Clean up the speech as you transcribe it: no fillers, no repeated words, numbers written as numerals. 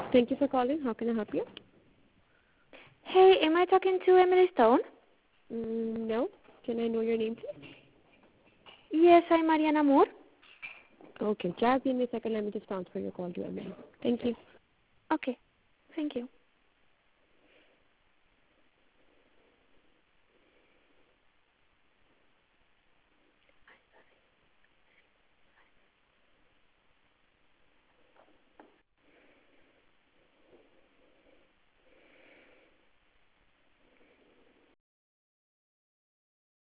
Thank you for calling. How can I help you? Hey, am I talking to Emily Stone? No. Can I know your name, please? Yes, I'm Mariana Moore. Okay, just give me a second. Let me just transfer your call to Emily. Thank you. Okay, thank you.